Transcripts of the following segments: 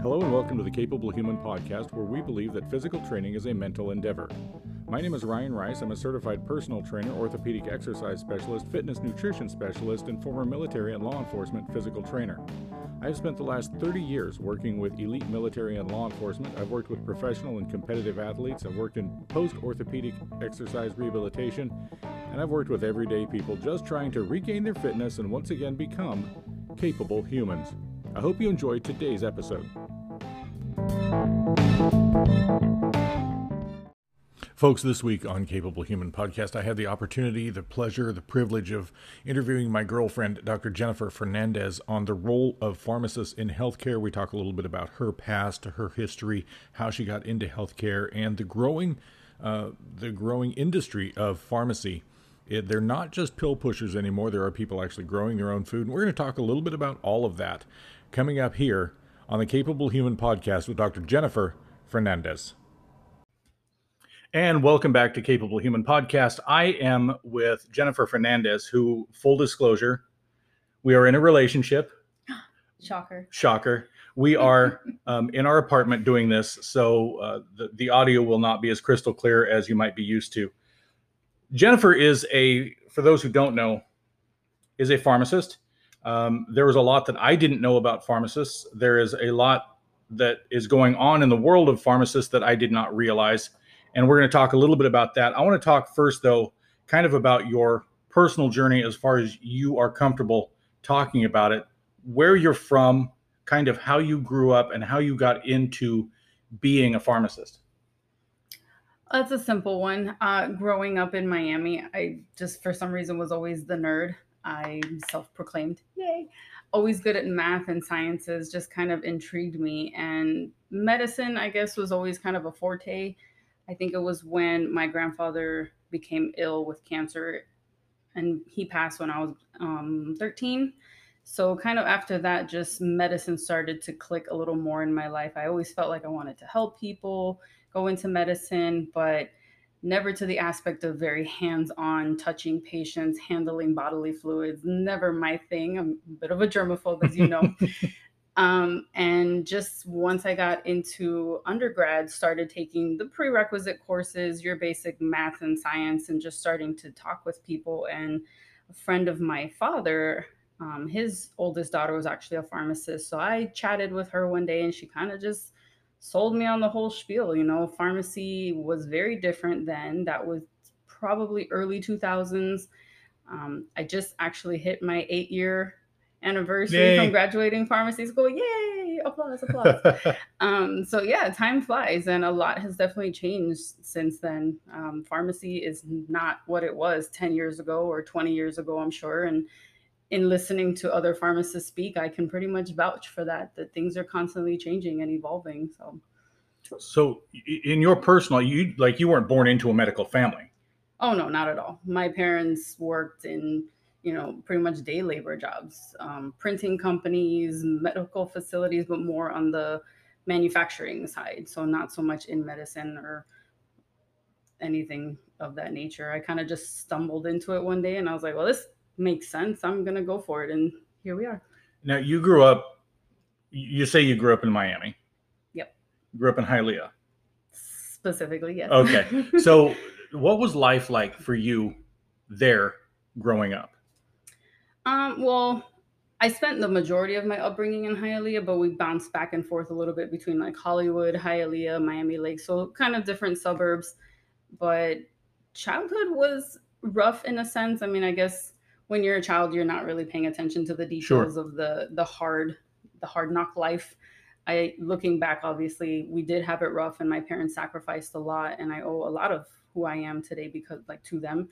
Hello and welcome to the Capable Human Podcast, where we believe that physical training is a mental endeavor. My name is Ryan Rice. I'm a certified personal trainer, orthopedic exercise specialist, fitness nutrition specialist, and former military and law enforcement physical trainer. I have spent the last 30 years working with elite military and law enforcement. I've worked with professional and competitive athletes. I've worked in post-orthopedic exercise rehabilitation, and I've worked with everyday people just trying to regain their fitness and once again become capable humans. I hope you enjoyed today's episode. Folks, this week on Capable Human Podcast, I had the opportunity, the pleasure, the privilege of interviewing my girlfriend, Dr. Jennifer Fernandez, on the role of pharmacists in healthcare. We talk a little bit about her past, her history, how she got into healthcare, and the growing industry of pharmacy. They're not just pill pushers anymore. There are people actually growing their own food, and we're going to talk a little bit about all of that coming up here on the Capable Human Podcast with Dr. Jennifer Fernandez. And welcome back to Capable Human Podcast. I am with Jennifer Fernandez, who, full disclosure, we are in a relationship. Shocker. We are in our apartment doing this, so the audio will not be as crystal clear as you might be used to. Jennifer is for those who don't know, is a pharmacist. There was a lot that I didn't know about pharmacists. There is a lot that is going on in the world of pharmacists that I did not realize. And we're going to talk a little bit about that. I want to talk first, though, kind of about your personal journey as far as you are comfortable talking about it, where you're from, kind of how you grew up and how you got into being a pharmacist. That's a simple one. Growing up in Miami, I just, for some reason, was always the nerd. I'm self-proclaimed. Yay. Always good at math and sciences, just kind of intrigued me. And medicine, I guess, was always kind of a forte. I think it was when my grandfather became ill with cancer, and he passed when I was 13. So kind of after that, just medicine started to click a little more in my life. I always felt like I wanted to help people, go into medicine, but never to the aspect of very hands-on, touching patients, handling bodily fluids. Never my thing. I'm a bit of a germaphobe, as you know. And just once I got into undergrad, started taking the prerequisite courses, your basic math and science, and just starting to talk with people. And a friend of my father, his oldest daughter was actually a pharmacist. So I chatted with her one day and she kind of just sold me on the whole spiel. You know, pharmacy was very different then. That was probably early 2000s. I just actually hit my 8-year anniversary from graduating pharmacy school. Yay! Applause. So yeah, time flies and a lot has definitely changed since then. Pharmacy is not what it was 10 years ago or 20 years ago, I'm sure. And in listening to other pharmacists speak, I can pretty much vouch for that things are constantly changing and evolving. So in your personal, you weren't born into a medical family. Oh, no, not at all. My parents worked in, pretty much day labor jobs, printing companies, medical facilities, but more on the manufacturing side. So not so much in medicine or anything of that nature. I kind of just stumbled into it one day and I was like, well, this makes sense. I'm going to go for it. And here we are. Now, you say you grew up in Miami. Yep. Grew up in Hialeah. Specifically, yes. Okay. So what was life like for you there growing up? Well, I spent the majority of my upbringing in Hialeah, but we bounced back and forth a little bit between like Hollywood, Hialeah, Miami Lakes. So kind of different suburbs, but childhood was rough in a sense. I mean, I guess when you're a child, you're not really paying attention to the details of the hard knock life. Looking back, obviously, we did have it rough and my parents sacrificed a lot. And I owe a lot of who I am today to them.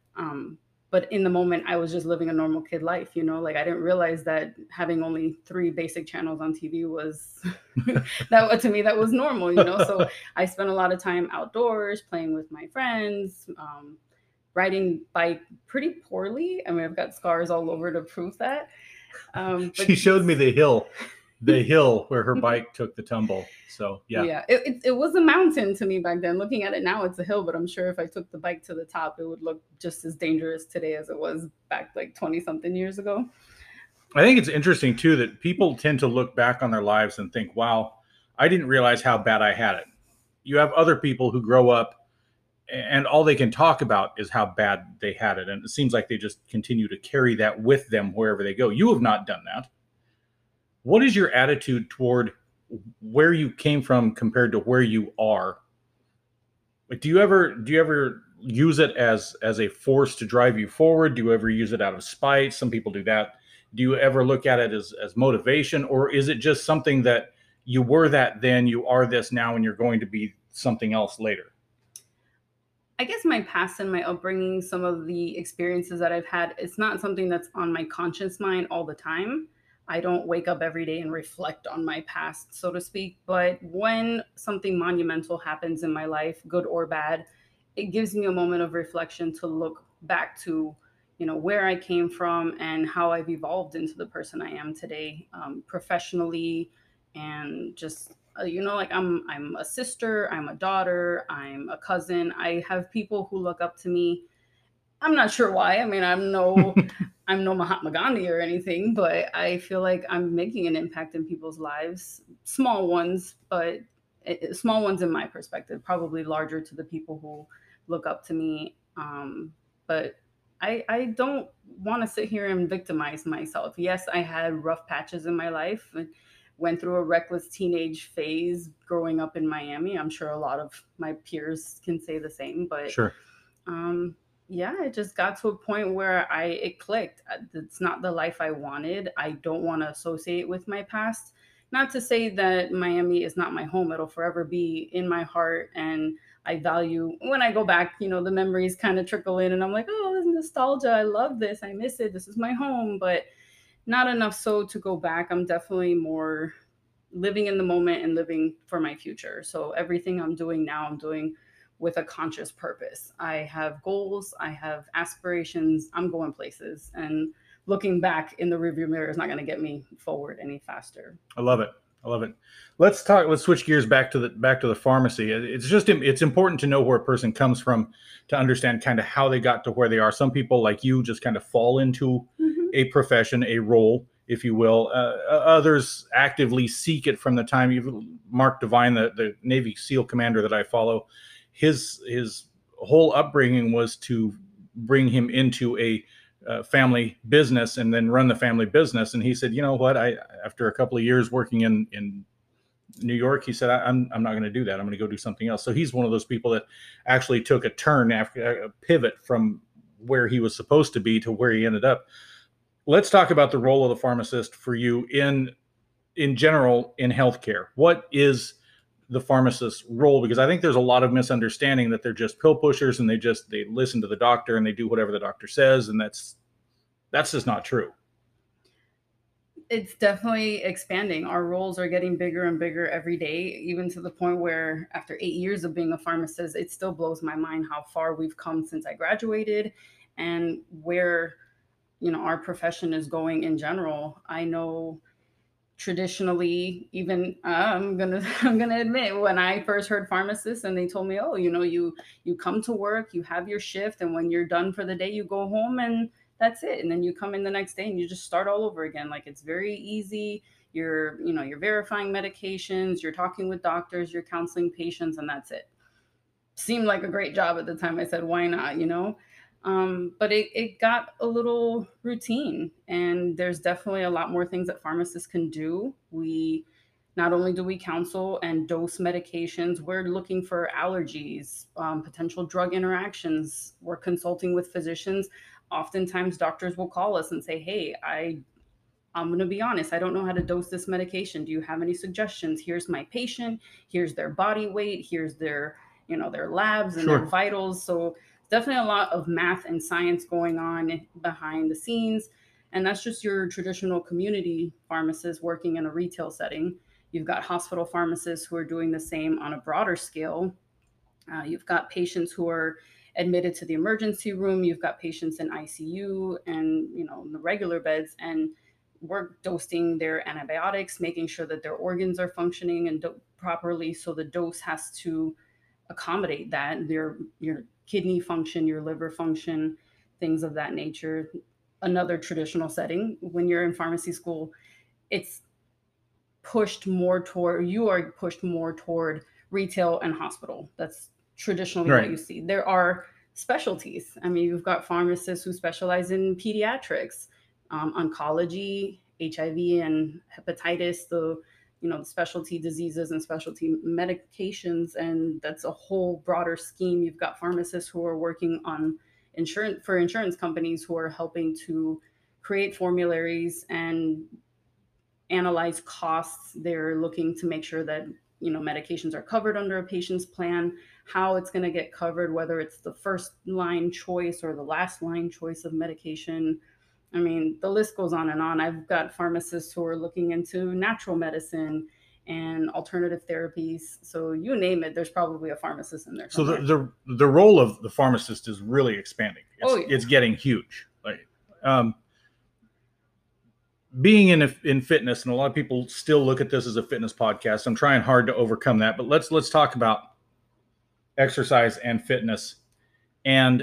But in the moment, I was just living a normal kid life, I didn't realize that having only 3 basic channels on TV was, to me, that was normal, So I spent a lot of time outdoors, playing with my friends, riding bike pretty poorly. I mean, I've got scars all over to prove that. She showed me the hill where her bike took the tumble. So yeah, it was a mountain to me back then. Looking at it now, it's a hill, but I'm sure if I took the bike to the top, it would look just as dangerous today as it was back like 20 something years ago. I think it's interesting too that people tend to look back on their lives and think, wow, I didn't realize how bad I had it. You have other people who grow up and all they can talk about is how bad they had it. And it seems like they just continue to carry that with them wherever they go. You have not done that. What is your attitude toward where you came from compared to where you are? Like, do you ever use it as a force to drive you forward? Do you ever use it out of spite? Some people do that. Do you ever look at it as motivation, or is it just something that you were that then, you are this now, and you're going to be something else later? I guess my past and my upbringing, some of the experiences that I've had, it's not something that's on my conscious mind all the time. I don't wake up every day and reflect on my past, so to speak. But when something monumental happens in my life, good or bad, it gives me a moment of reflection to look back to, where I came from and how I've evolved into the person I am today, professionally, and just like I'm a sister, I'm a daughter, I'm a cousin. I have people who look up to me. I'm not sure why. I mean, I'm no Mahatma Gandhi or anything, but I feel like I'm making an impact in people's lives, small ones, but small ones in my perspective, probably larger to the people who look up to me. But I don't want to sit here and victimize myself. Yes, I had rough patches in my life. Went through a reckless teenage phase growing up in Miami. I'm sure a lot of my peers can say the same, but Sure. um, yeah, it just got to a point where it clicked. It's not the life I wanted. I don't want to associate with my past. Not to say that Miami is not my home. It'll forever be in my heart, and I value when I go back. The memories kind of trickle in, and I'm like, oh, this nostalgia. I love this. I miss it. This is my home, but not enough so to go back. I'm definitely more living in the moment and living for my future. So everything I'm doing now, I'm doing with a conscious purpose. I have goals, I have aspirations, I'm going places, and looking back in the rearview mirror is not going to get me forward any faster. I love it. I love it. Let's switch gears back to the pharmacy. It's important to know where a person comes from to understand kind of how they got to where they are. Some people like you just kind of fall into a profession, a role, if you will. Others actively seek it from the time you Mark Devine, the Navy SEAL commander that I follow, his whole upbringing was to bring him into a family business and then run the family business. And he said, you know what? After a couple of years working in New York, he said, I'm not going to do that. I'm going to go do something else. So he's one of those people that actually took a turn after a pivot from where he was supposed to be to where he ended up. Let's talk about the role of the pharmacist for you in general in healthcare. What is the pharmacist's role? Because I think there's a lot of misunderstanding that they're just pill pushers and they listen to the doctor and they do whatever the doctor says, and that's just not true. It's definitely expanding. Our roles are getting bigger and bigger every day, even to the point where after 8 years of being a pharmacist, it still blows my mind how far we've come since I graduated and where our profession is going in general. I know traditionally, even I'm gonna admit, when I first heard pharmacists and they told me, oh, you come to work, you have your shift, and when you're done for the day, you go home and that's it. And then you come in the next day and you just start all over again. Like, it's very easy. You're verifying medications, you're talking with doctors, you're counseling patients, and that's it. Seemed like a great job at the time. I said, why not? But it got a little routine, and there's definitely a lot more things that pharmacists can do. We not only do we counsel and dose medications, we're looking for allergies, potential drug interactions. We're consulting with physicians. Oftentimes, doctors will call us and say, "Hey, I'm going to be honest. I don't know how to dose this medication. Do you have any suggestions? Here's my patient. Here's their body weight. Here's their labs and their vitals." So definitely a lot of math and science going on behind the scenes. And that's just your traditional community pharmacist working in a retail setting. You've got hospital pharmacists who are doing the same on a broader scale. You've got patients who are admitted to the emergency room. You've got patients in ICU and in the regular beds, and we're dosing their antibiotics, making sure that their organs are functioning and properly. So the dose has to accommodate that, your kidney function, your liver function, things of that nature. Another traditional setting, when you're in pharmacy school, it's you are pushed more toward retail and hospital. That's traditionally Right. what you see. There are specialties. I mean, you've got pharmacists who specialize in pediatrics, oncology, HIV and hepatitis, the specialty diseases and specialty medications, and that's a whole broader scheme. You've got pharmacists who are working on insurance companies who are helping to create formularies and analyze costs. They're looking to make sure that medications are covered under a patient's plan, how it's going to get covered, whether it's the first line choice or the last line choice of medication. I mean, the list goes on and on. I've got pharmacists who are looking into natural medicine and alternative therapies. So you name it, there's probably a pharmacist in there somewhere. So the role of the pharmacist is really expanding. It's getting huge. Like, being in fitness, and a lot of people still look at this as a fitness podcast. I'm trying hard to overcome that, but let's talk about exercise and fitness and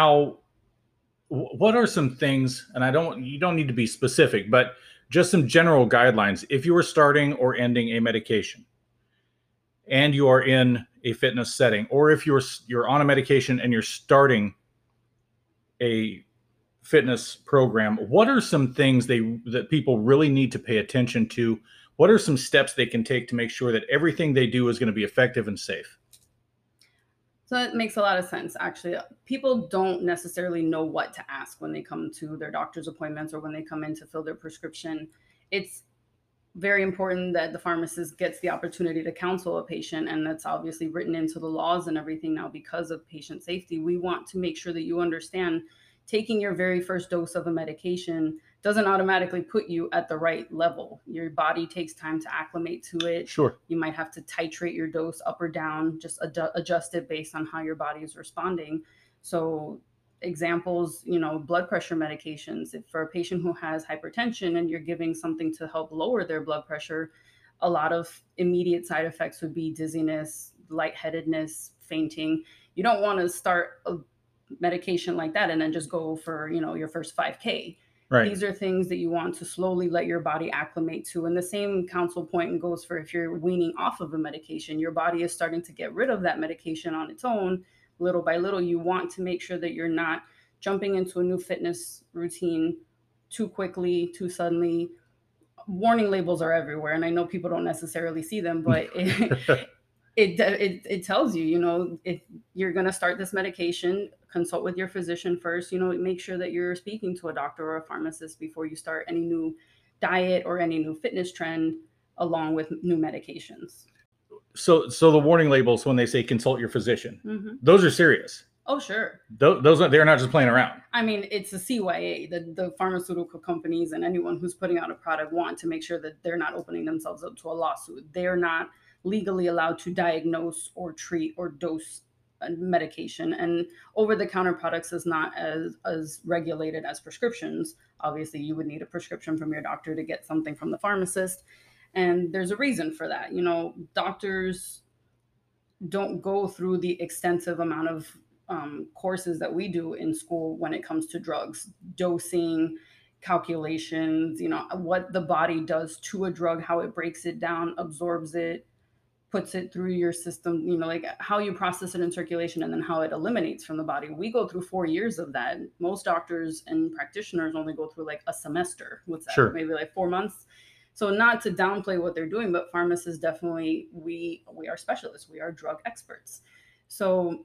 what are some things, and you don't need to be specific, but just some general guidelines. If you are starting or ending a medication and you are in a fitness setting, or if you're on a medication and you're starting a fitness program, what are some things that people really need to pay attention to? What are some steps they can take to make sure that everything they do is going to be effective and safe? So it makes a lot of sense, actually. People don't necessarily know what to ask when they come to their doctor's appointments or when they come in to fill their prescription. It's very important that the pharmacist gets the opportunity to counsel a patient, and that's obviously written into the laws and everything now because of patient safety. We want to make sure that you understand taking your very first dose of a medication doesn't automatically put you at the right level. Your body takes time to acclimate to it. Sure. You might have to titrate your dose up or down, just adjust it based on how your body is responding. So examples, blood pressure medications. If for a patient who has hypertension and you're giving something to help lower their blood pressure, a lot of immediate side effects would be dizziness, lightheadedness, fainting. You don't want to start a medication like that and then just go for, your first 5K. Right. These are things that you want to slowly let your body acclimate to. And the same counsel point goes for if you're weaning off of a medication, your body is starting to get rid of that medication on its own. Little by little, you want to make sure that you're not jumping into a new fitness routine too quickly, too suddenly. Warning labels are everywhere, and I know people don't necessarily see them, but it tells you, if you're going to start this medication, consult with your physician first, make sure that you're speaking to a doctor or a pharmacist before you start any new diet or any new fitness trend along with new medications. So the warning labels, when they say consult your physician, those are serious. Oh, sure. They're not just playing around. I mean, it's a CYA. The pharmaceutical companies and anyone who's putting out a product want to make sure that they're not opening themselves up to a lawsuit. They're not legally allowed to diagnose or treat or dose a medication. And over-the-counter products is not as regulated as prescriptions. Obviously, you would need a prescription from your doctor to get something from the pharmacist. And there's a reason for that. Doctors don't go through the extensive amount of courses that we do in school when it comes to drugs, dosing, calculations, what the body does to a drug, how it breaks it down, absorbs it, puts it through your system, like how you process it in circulation and then how it eliminates from the body. We go through 4 years of that. Most doctors and practitioners only go through like a semester. What's that? Sure. Maybe like 4 months. So not to downplay what they're doing, but pharmacists definitely, we are specialists. We are drug experts. So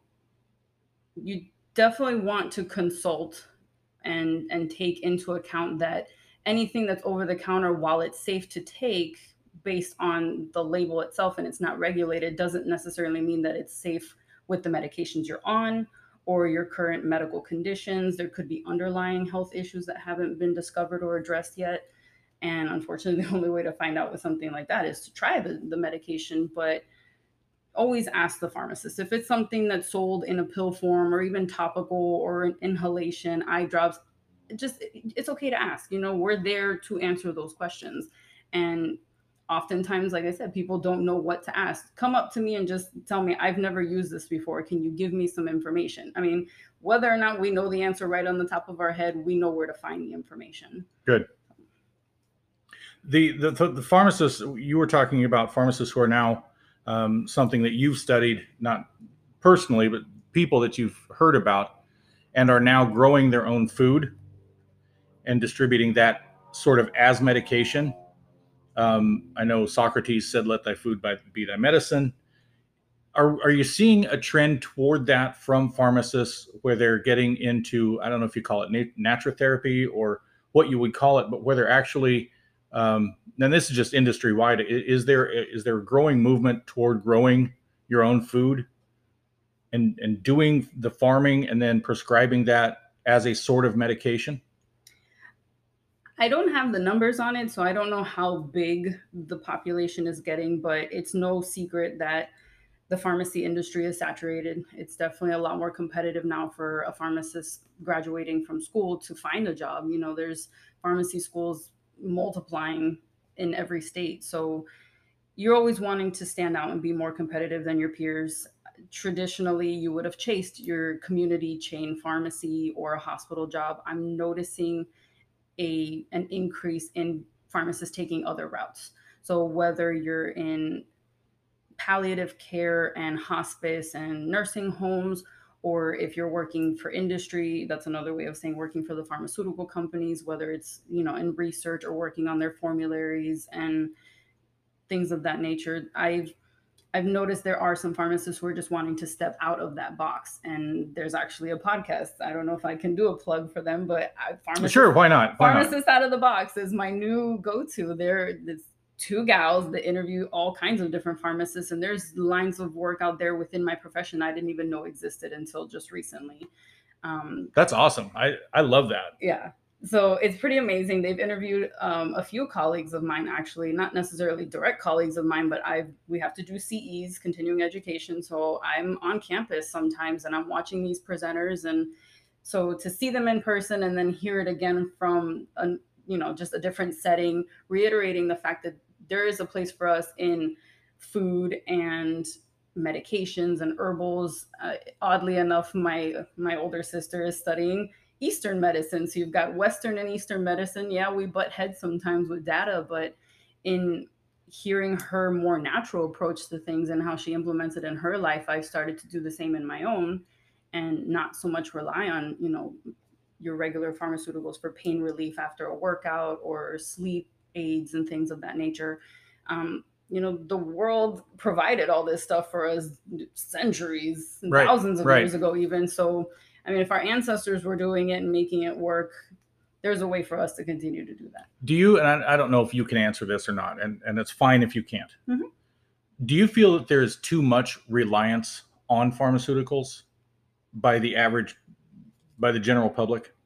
you definitely want to consult and take into account that anything that's over the counter, while it's safe to take based on the label itself and it's not regulated, doesn't necessarily mean that it's safe with the medications you're on or your current medical conditions. There could be underlying health issues that haven't been discovered or addressed yet. And unfortunately, the only way to find out with something like that is to try the medication. But always ask the pharmacist. If it's something that's sold in a pill form or even topical or an inhalation, eye drops, it's okay to ask. We're there to answer those questions. And oftentimes, like I said, people don't know what to ask. Come up to me and just tell me, I've never used this before. Can you give me some information? I mean, whether or not we know the answer right on the top of our head, we know where to find the information. Good. The pharmacists you were talking about, pharmacists who are now something that you've studied, not personally, but people that you've heard about, and are now growing their own food and distributing that sort of as medication. I know Socrates said, "Let thy food be thy medicine." Are you seeing a trend toward that from pharmacists where they're getting into, I don't know if you call it naturotherapy or what you would call it, but where they're actually, and this is just industry wide, is there a growing movement toward growing your own food and doing the farming and then prescribing that as a sort of medication? I don't have the numbers on it, so I don't know how big the population is getting, but it's no secret that the pharmacy industry is saturated. It's definitely a lot more competitive now for a pharmacist graduating from school to find a job. You know, there's pharmacy schools multiplying in every state. So you're always wanting to stand out and be more competitive than your peers. Traditionally, you would have chased your community chain pharmacy or a hospital job. I'm noticing an increase in pharmacists taking other routes. So whether you're in palliative care and hospice and nursing homes, or if you're working for industry, that's another way of saying working for the pharmaceutical companies, whether it's, you know, in research or working on their formularies and things of that nature. I've noticed there are some pharmacists who are just wanting to step out of that box. And there's actually a podcast. I don't know if I can do a plug for them, but Sure, why not? Pharmacist Out of the Box is my new go-to. There's two gals that interview all kinds of different pharmacists, and there's lines of work out there within my profession I didn't even know existed until just recently. That's awesome. I love that. Yeah. So it's pretty amazing. They've interviewed a few colleagues of mine, actually, not necessarily direct colleagues of mine, but we have to do CEs, continuing education. So I'm on campus sometimes and I'm watching these presenters. And so to see them in person and then hear it again from, just a different setting, reiterating the fact that there is a place for us in food and medications and herbals. Oddly enough, my older sister is studying Eastern medicine. So you've got Western and Eastern medicine. Yeah, we butt heads sometimes with data, but in hearing her more natural approach to things and how she implements it in her life, I've started to do the same in my own and not so much rely on, your regular pharmaceuticals for pain relief after a workout or sleep aids and things of that nature. The world provided all this stuff for us centuries, thousands of years ago even. So I mean, if our ancestors were doing it and making it work, there's a way for us to continue to do that. Do you, and I don't know if you can answer this or not, and it's fine if you can't. Mm-hmm. Do you feel that there's too much reliance on pharmaceuticals by the general public?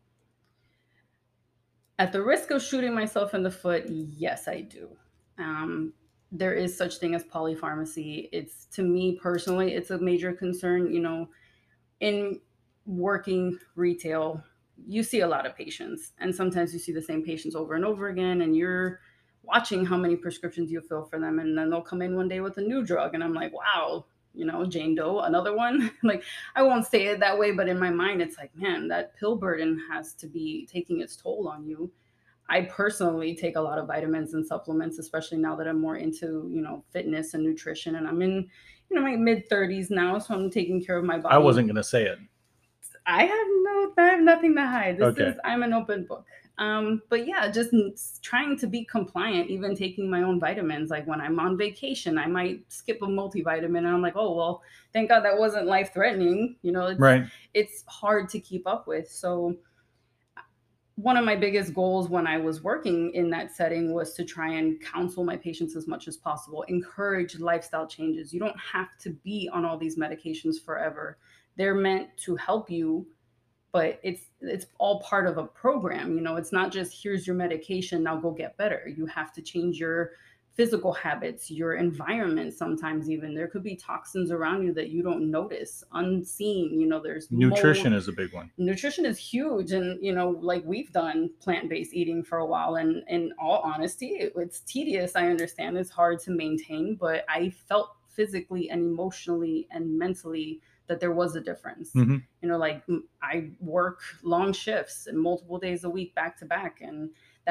At the risk of shooting myself in the foot, yes, I do. There is such thing as polypharmacy. It's, to me personally, it's a major concern. In working retail, you see a lot of patients, and sometimes you see the same patients over and over again, and you're watching how many prescriptions you fill for them, and then they'll come in one day with a new drug, and I'm like, wow, Jane Doe, another one. Like, I won't say it that way, but in my mind, it's like, man, that pill burden has to be taking its toll on you. I personally take a lot of vitamins and supplements, especially now that I'm more into, fitness and nutrition, and I'm in, my mid 30s now, so I'm taking care of my body. I wasn't going to say it. I have nothing to hide. I'm an open book. But yeah, just trying to be compliant, even taking my own vitamins. Like when I'm on vacation, I might skip a multivitamin and I'm like, oh, well, thank God that wasn't life threatening. It's hard to keep up with. So one of my biggest goals when I was working in that setting was to try and counsel my patients as much as possible, encourage lifestyle changes. You don't have to be on all these medications forever. They're meant to help you, but it's all part of a program. It's not just here's your medication, now go get better. You have to change your physical habits, your environment. Sometimes even there could be toxins around you that you don't notice, unseen. There's nutrition mold. Is a big one. Nutrition is huge. And, like we've done plant-based eating for a while. And in all honesty, it's tedious. I understand it's hard to maintain, but I felt physically and emotionally and mentally that there was a difference. Mm-hmm. I work long shifts and multiple days a week back to back. And that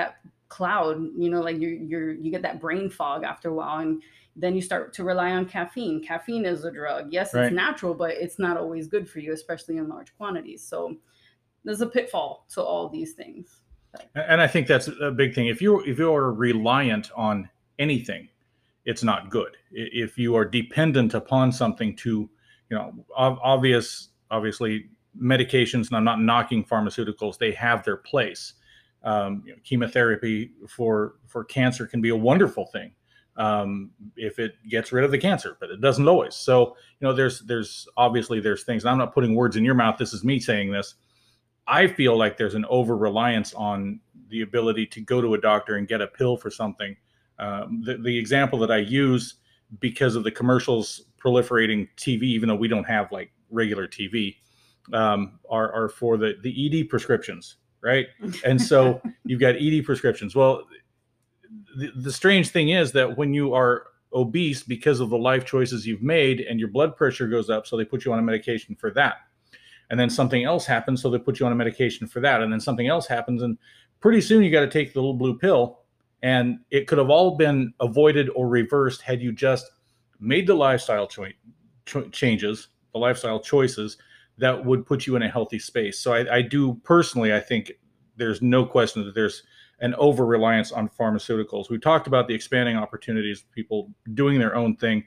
cloud, like you get that brain fog after a while, and then you start to rely on caffeine. Caffeine is a drug. Yes, it's natural, but it's not always good for you, especially in large quantities. So there's a pitfall to all these things. And I think that's a big thing. If you're reliant on anything, it's not good. If you are dependent upon something to, obviously medications, and I'm not knocking pharmaceuticals, they have their place. Chemotherapy for cancer can be a wonderful thing if it gets rid of the cancer, but it doesn't always. So, there's obviously things, and I'm not putting words in your mouth. This is me saying this. I feel like there's an over-reliance on the ability to go to a doctor and get a pill for something. The example that I use, because of the commercials proliferating TV, even though we don't have like regular TV, are for the ED prescriptions, right? And so you've got ED prescriptions. Well, the strange thing is that when you are obese because of the life choices you've made and your blood pressure goes up, so they put you on a medication for that. And then something else happens, so they put you on a medication for that. And then something else happens, and pretty soon you got to take the little blue pill. And it could have all been avoided or reversed had you just made the lifestyle changes, the lifestyle choices that would put you in a healthy space. So I do personally, I think there's no question that there's an over-reliance on pharmaceuticals. We talked about the expanding opportunities, people doing their own thing.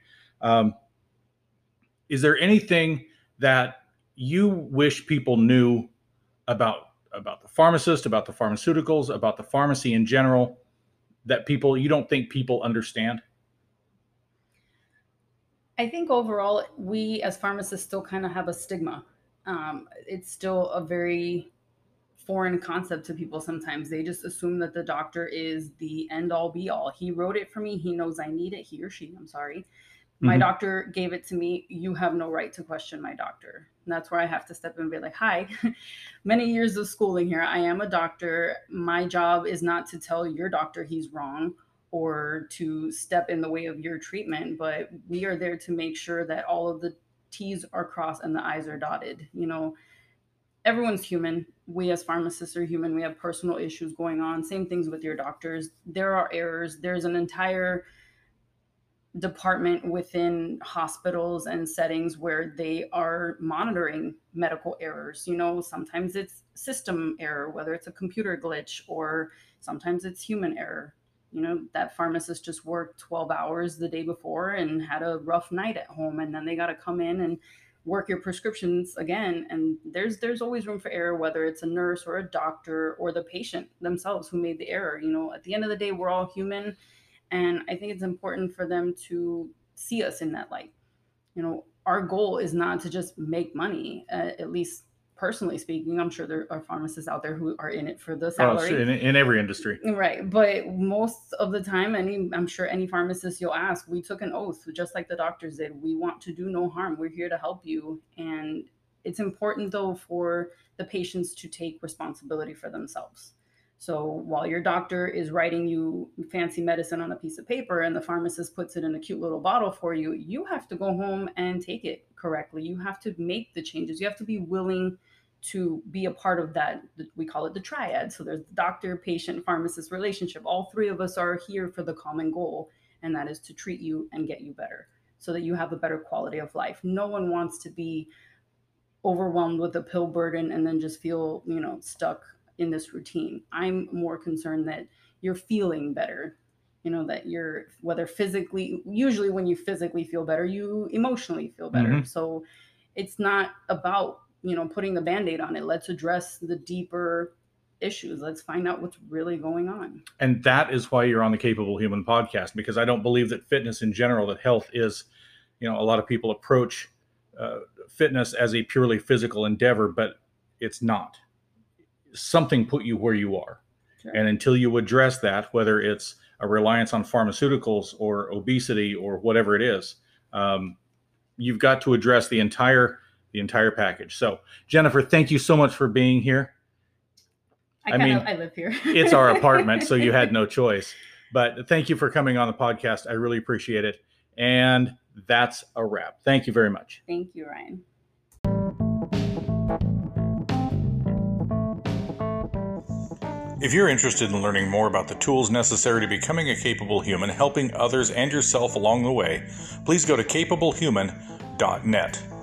Is there anything that you wish people knew about the pharmacist, about the pharmaceuticals, about the pharmacy in general, that you don't think people understand? I think overall, we as pharmacists still kind of have a stigma. It's still a very foreign concept to people. Sometimes they just assume that the doctor is the end all be all. He wrote it for me. He knows I need it. He or she, I'm sorry. My doctor gave it to me. You have no right to question my doctor. And that's where I have to step in and be like, hi, many years of schooling here. I am a doctor. My job is not to tell your doctor he's wrong or to step in the way of your treatment, but we are there to make sure that all of the T's are crossed and the I's are dotted. Everyone's human. We as pharmacists are human. We have personal issues going on. Same things with your doctors. There are errors. There's an entire department within hospitals and settings where they are monitoring medical errors. Sometimes it's system error, whether it's a computer glitch, or sometimes it's human error. That pharmacist just worked 12 hours the day before and had a rough night at home, and then they got to come in and work your prescriptions again. And there's always room for error, whether it's a nurse or a doctor or the patient themselves who made the error. At the end of the day, we're all human. And I think it's important for them to see us in that light. Our goal is not to just make money, at least personally speaking. I'm sure there are pharmacists out there who are in it for the salary. In every industry. Right. But most of the time, I'm sure any pharmacist you'll ask, we took an oath, just like the doctors did. We want to do no harm. We're here to help you. And it's important, though, for the patients to take responsibility for themselves. So while your doctor is writing you fancy medicine on a piece of paper and the pharmacist puts it in a cute little bottle for you, you have to go home and take it correctly. You have to make the changes. You have to be willing to be a part of that. We call it the triad. So there's the doctor, patient, pharmacist relationship. All three of us are here for the common goal, and that is to treat you and get you better so that you have a better quality of life. No one wants to be overwhelmed with a pill burden and then just feel, stuck in this routine. I'm more concerned that you're feeling better, that you're, whether physically, usually when you physically feel better, you emotionally feel better. So it's not about, putting the Band-Aid on it. Let's address the deeper issues. Let's find out what's really going on. And that is why you're on the Capable Human podcast, because I don't believe that fitness in general, that health is, a lot of people approach fitness as a purely physical endeavor, but it's not. Something put you where you are. Sure. And until you address that, whether it's a reliance on pharmaceuticals or obesity or whatever it is, you've got to address the entire package. So, Jennifer, thank you so much for being here. I live here. It's our apartment, so you had no choice. But thank you for coming on the podcast. I really appreciate it. And that's a wrap. Thank you very much. Thank you, Ryan. If you're interested in learning more about the tools necessary to becoming a capable human, helping others and yourself along the way, please go to capablehuman.net.